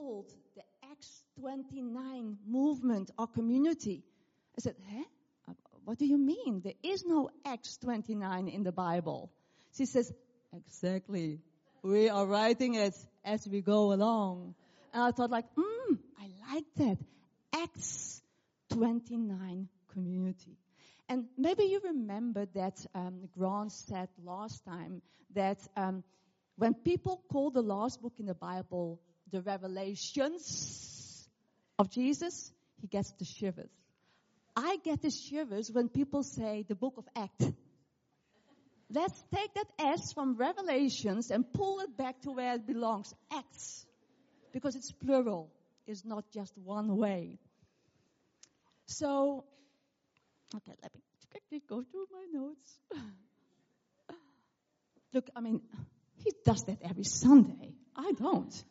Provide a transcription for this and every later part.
called the Acts 29 movement or community. I said, what do you mean? There is no Acts 29 in the Bible. She says, exactly. We are writing it as we go along. And I thought I like that. Acts 29 community. And maybe you remember that Grant said last time that when people call the last book in the Bible the Revelations of Jesus, he gets the shivers. I get the shivers when people say the book of Acts. Let's take that S from Revelations and pull it back to where it belongs, Acts. Because it's plural. It's not just one way. So, okay, let me quickly go through my notes. Look, he does that every Sunday. I don't.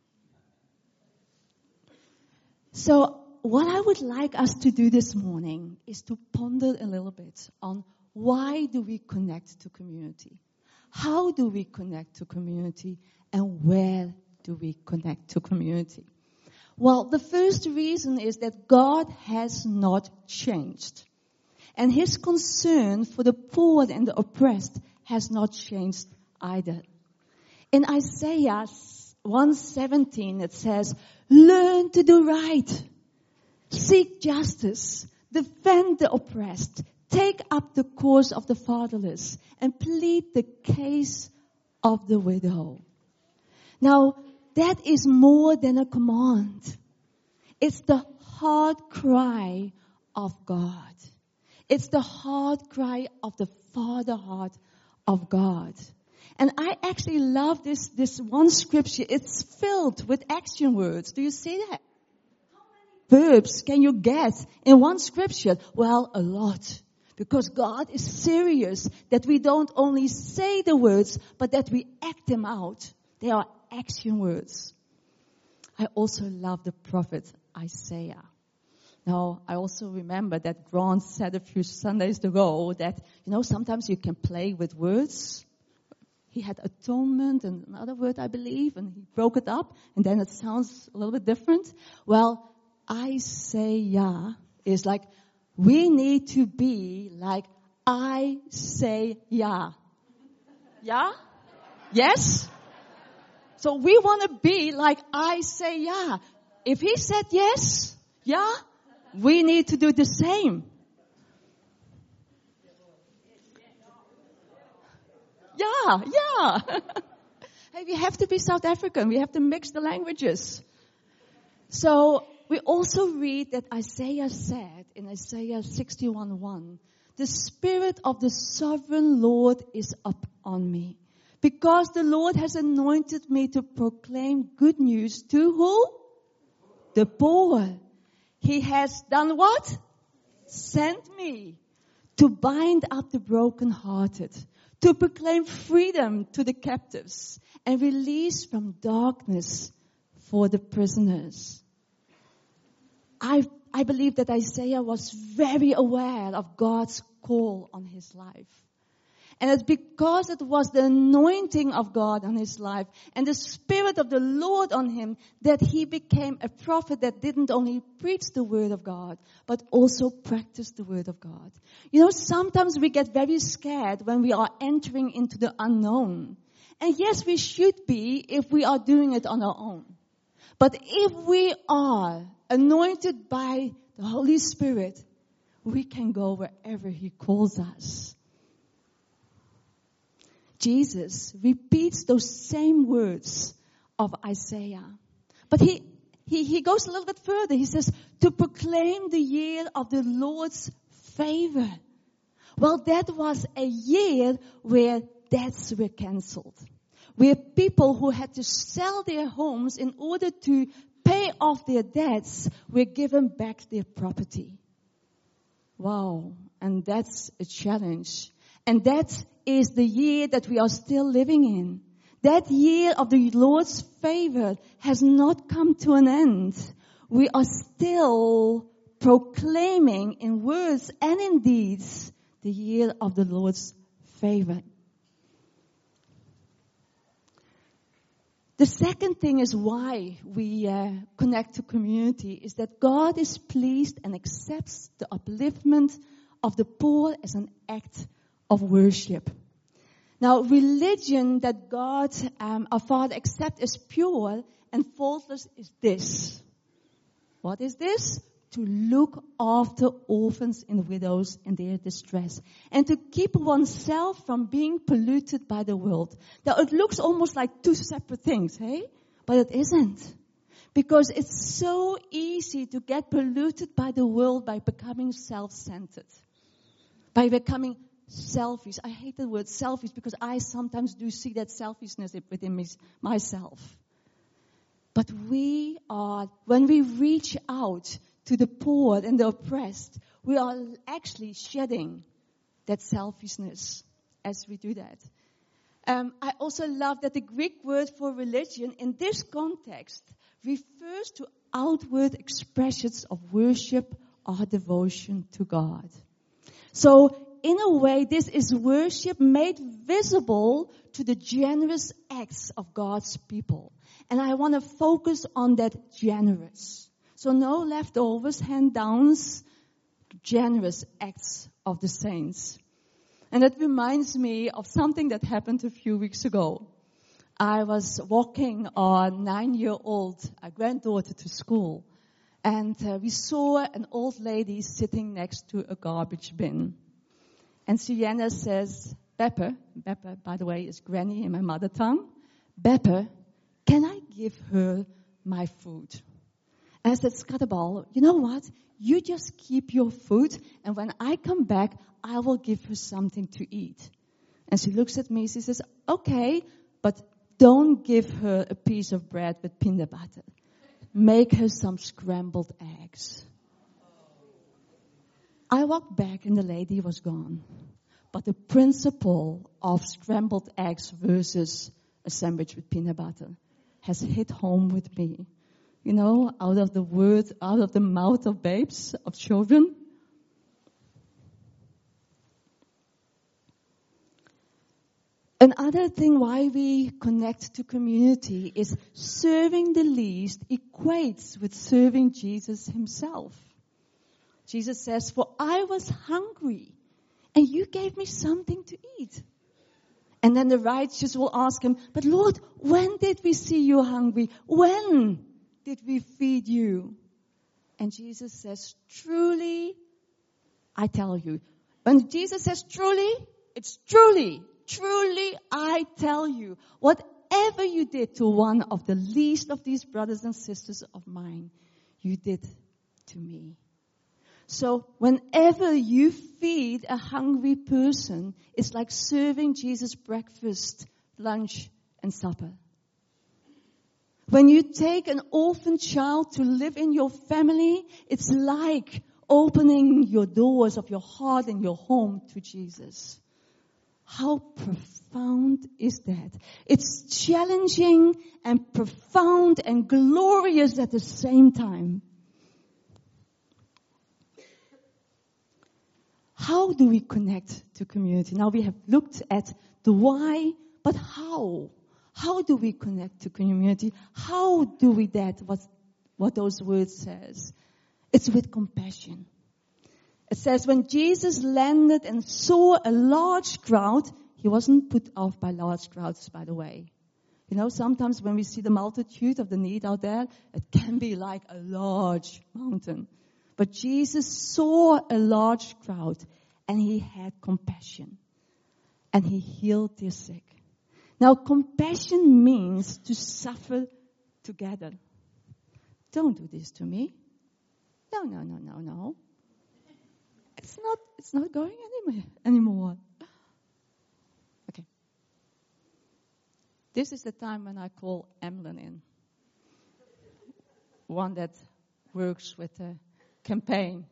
So, what I would like us to do this morning is to ponder a little bit on why do we connect to community? How do we connect to community? And where do we connect to community? Well, the first reason is that God has not changed. And his concern for the poor and the oppressed has not changed either. In Isaiah 1:17 it says, learn to do right. Seek justice. Defend the oppressed. Take up the cause of the fatherless. And plead the case of the widow. Now, that is more than a command. It's the heart cry of God. It's the heart cry of the Father heart of God. And I actually love this one scripture. It's filled with action words. Do you see that? How many verbs can you get in one scripture? Well, a lot. Because God is serious that we don't only say the words, but that we act them out. They are action words. I also love the prophet Isaiah. Now, I also remember that Grant said a few Sundays ago that, sometimes you can play with words. He had atonement and another word, I believe, and he broke it up, and then it sounds a little bit different. Well, Isaiah is like, we need to be like I say yeah. Yeah? Yes? So we want to be like I say yeah. If he said yes, yeah, we need to do the same. Yeah. Hey, we have to be South African. We have to mix the languages. So we also read that Isaiah said in Isaiah 61:1, the Spirit of the Sovereign Lord is upon me, because the Lord has anointed me to proclaim good news to who? The poor. He has done what? Sent me to bind up the brokenhearted, to proclaim freedom to the captives and release from darkness for the prisoners. I believe that Isaiah was very aware of God's call on his life. And it's because it was the anointing of God on his life and the Spirit of the Lord on him that he became a prophet that didn't only preach the Word of God, but also practice the Word of God. Sometimes we get very scared when we are entering into the unknown. And yes, we should be if we are doing it on our own. But if we are anointed by the Holy Spirit, we can go wherever He calls us. Jesus repeats those same words of Isaiah. But he goes a little bit further. He says, to proclaim the year of the Lord's favor. Well, that was a year where debts were cancelled. Where people who had to sell their homes in order to pay off their debts were given back their property. Wow. And that's a challenge. And that is the year that we are still living in. That year of the Lord's favor has not come to an end. We are still proclaiming in words and in deeds the year of the Lord's favor. The second thing is why we connect to community is that God is pleased and accepts the upliftment of the poor as an act of worship. Now, religion that God, our Father, accepts as pure and faultless is this. What is this? To look after orphans and widows in their distress. And to keep oneself from being polluted by the world. Now, it looks almost like two separate things, hey? But it isn't. Because it's so easy to get polluted by the world by becoming self-centered. By becoming selfish. I hate the word selfish because I sometimes do see that selfishness within myself. But when we reach out to the poor and the oppressed, we are actually shedding that selfishness as we do that. I also love that the Greek word for religion in this context refers to outward expressions of worship or devotion to God. So, in a way, this is worship made visible to the generous acts of God's people. And I want to focus on that generous. So no leftovers, hand-downs, generous acts of the saints. And that reminds me of something that happened a few weeks ago. I was walking our 9-year-old granddaughter to school. And we saw an old lady sitting next to a garbage bin. And Sienna says, Beppe, by the way, is granny in my mother tongue. Beppe, can I give her my food? And I said, Scatterball, you know what? You just keep your food, and when I come back, I will give her something to eat. And she looks at me, she says, okay, but don't give her a piece of bread with peanut butter. Make her some scrambled eggs. I walked back and the lady was gone. But the principle of scrambled eggs versus a sandwich with peanut butter has hit home with me. You know, out of the mouth of babes, of children. Another thing why we connect to community is serving the least equates with serving Jesus himself. Jesus says, for I was hungry and you gave me something to eat. And then the righteous will ask him, but Lord, when did we see you hungry? When did we feed you? And Jesus says, truly, I tell you. When Jesus says truly, it's truly. Truly, I tell you, whatever you did to one of the least of these brothers and sisters of mine, you did to me. So whenever you feed a hungry person, it's like serving Jesus breakfast, lunch, and supper. When you take an orphan child to live in your family, it's like opening your doors of your heart and your home to Jesus. How profound is that? It's challenging and profound and glorious at the same time. How do we connect to community? Now we have looked at the why, but how? How do we connect to community? How do we that? What those words says? It's with compassion. It says when Jesus landed and saw a large crowd, he wasn't put off by large crowds, by the way. You know, sometimes when we see the multitude of the need out there, it can be like a large mountain. But Jesus saw a large crowd and he had compassion. And he healed their sick. Now, compassion means to suffer together. Don't do this to me. No. It's not going anymore. Okay. This is the time when I call Emlyn in. One that works with the campaign.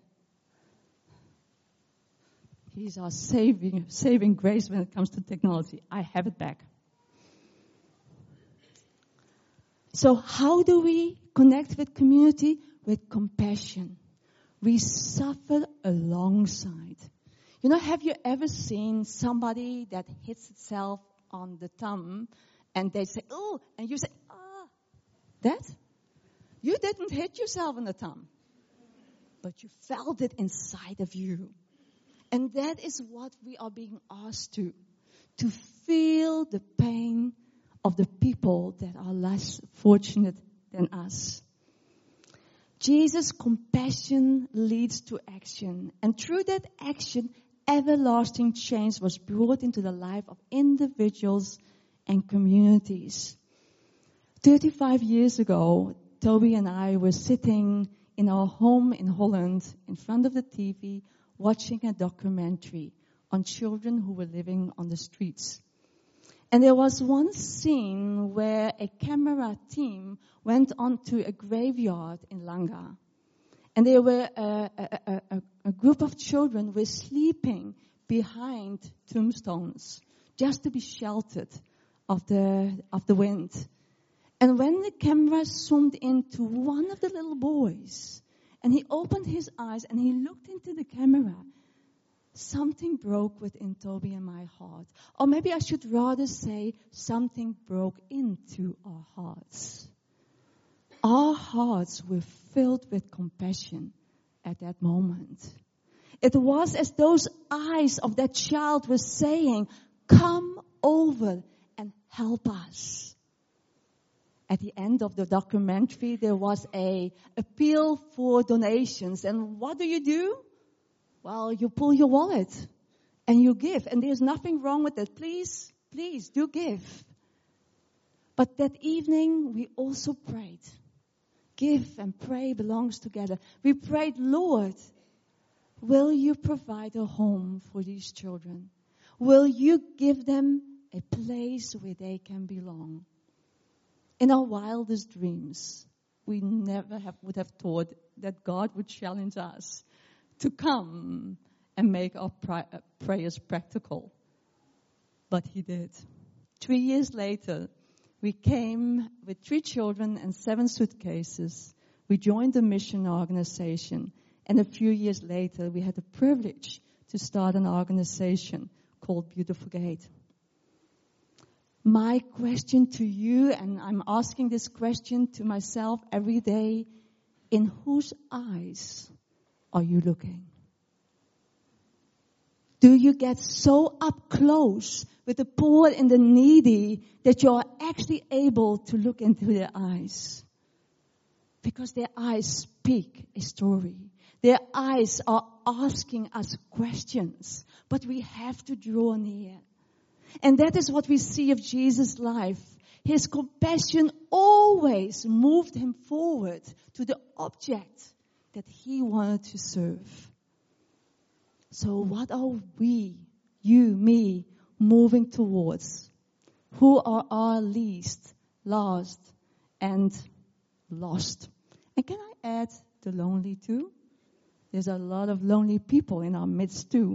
He's our saving grace when it comes to technology. I have it back. So how do we connect with community? With compassion. We suffer alongside. You know, have you ever seen somebody that hits itself on the thumb and they say, oh, and you say, oh, That? You didn't hit yourself in the thumb, but you felt it inside of you. And that is what we are being asked to feel the pain of the people that are less fortunate than us. Jesus' compassion leads to action. And through that action, everlasting change was brought into the life of individuals and communities. 35 years ago, Toby and I were sitting in our home in Holland in front of the TV watching a documentary on children who were living on the streets. And there was one scene where a camera team went onto a graveyard in Langa. And there were a group of children were sleeping behind tombstones just to be sheltered of the wind. And when the camera zoomed into one of the little boys, and he opened his eyes and he looked into the camera, something broke within Toby and my heart. Or maybe I should rather say something broke into our hearts. Our hearts were filled with compassion at that moment. It was as those eyes of that child were saying, "Come over and help us." At the end of the documentary, there was an appeal for donations. And what do? Well, you pull your wallet and you give. And there's nothing wrong with that. Please do give. But that evening, we also prayed. Give and pray belongs together. We prayed, "Lord, will you provide a home for these children? Will you give them a place where they can belong?" In our wildest dreams, we never would have thought that God would challenge us to come and make our prayers practical. But He did. 3 years later, we came with 3 children and 7 suitcases. We joined a mission organization. And a few years later, we had the privilege to start an organization called Beautiful Gate. My question to you, and I'm asking this question to myself every day, in whose eyes are you looking? Do you get so up close with the poor and the needy that you are actually able to look into their eyes? Because their eyes speak a story. Their eyes are asking us questions, but we have to draw near. And that is what we see of Jesus' life. His compassion always moved him forward to the object that he wanted to serve. So what are we, you, me, moving towards? Who are our least, last, and lost? And can I add the lonely too? There's a lot of lonely people in our midst too.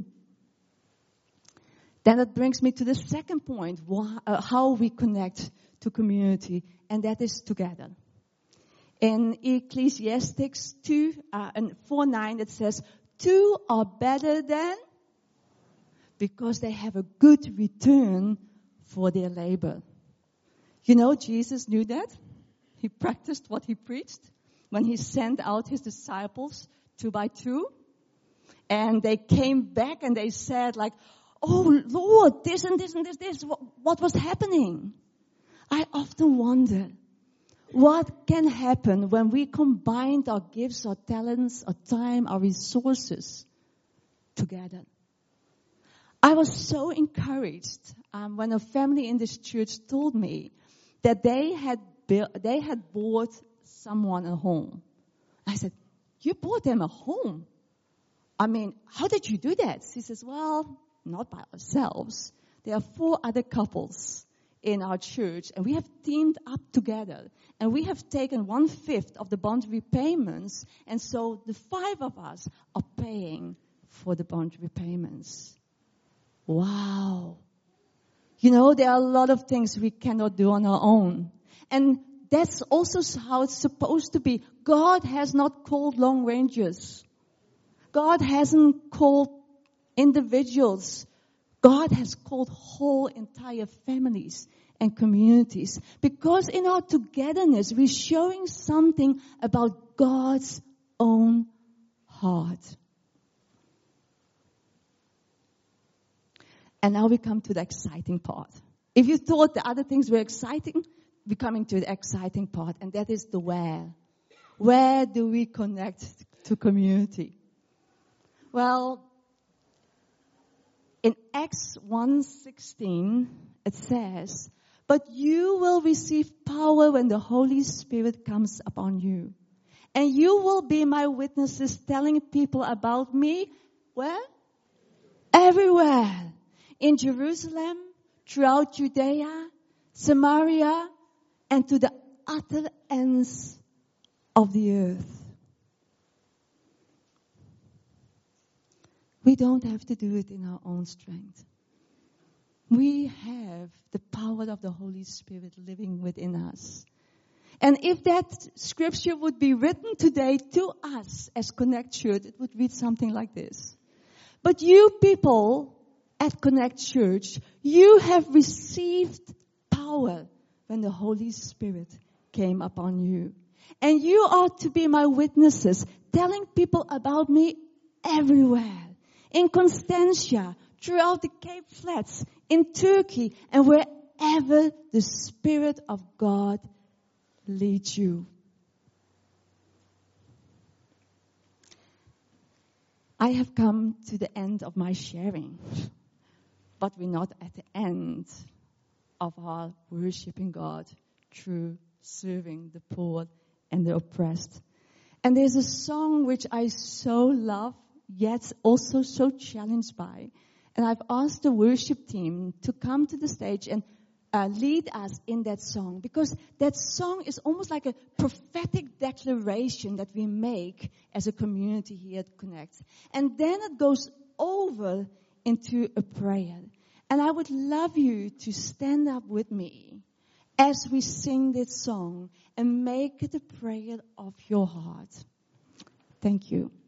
Then it brings me to the second point, how we connect to community, and that is together. In Ecclesiastes 4:9, it says, 2 are better than, because they have a good return for their labor. You know, Jesus knew that. He practiced what he preached when he sent out his disciples 2 by 2. And they came back and they said like, "Oh Lord, this and this and this, what was happening?" I often wonder, what can happen when we combine our gifts, our talents, our time, our resources together? I was so encouraged when a family in this church told me that they had bought someone a home. I said, "You bought them a home? I mean, how did you do that?" She says, "Well, not by ourselves. There are 4 other couples in our church, and we have teamed up together, and we have taken 1/5 of the bond repayments, and so the 5 of us are paying for the bond repayments." Wow. You know, there are a lot of things we cannot do on our own. And that's also how it's supposed to be. God has not called Lone Rangers. God hasn't called individuals. God has called whole entire families and communities. Because in our togetherness, we're showing something about God's own heart. And now we come to the exciting part. If you thought the other things were exciting, we're coming to the exciting part, and that is the where. Where do we connect to community? Well, in Acts 1:16, it says, "But you will receive power when the Holy Spirit comes upon you. And you will be my witnesses, telling people about me," where? Everywhere. In Jerusalem, throughout Judea, Samaria, and to the utter ends of the earth. We don't have to do it in our own strength. We have the power of the Holy Spirit living within us. And if that scripture would be written today to us as Connect Church, it would read something like this. "But you people at Connect Church, you have received power when the Holy Spirit came upon you. And you are to be my witnesses, telling people about me everywhere. In Constantia, throughout the Cape Flats, in Turkey, and wherever the Spirit of God leads you." I have come to the end of my sharing, but we're not at the end of our worshiping God through serving the poor and the oppressed. And there's a song which I so love, yet also so challenged by. And I've asked the worship team to come to the stage and lead us in that song, because that song is almost like a prophetic declaration that we make as a community here at Connect. And then it goes over into a prayer. And I would love you to stand up with me as we sing this song and make it a prayer of your heart. Thank you.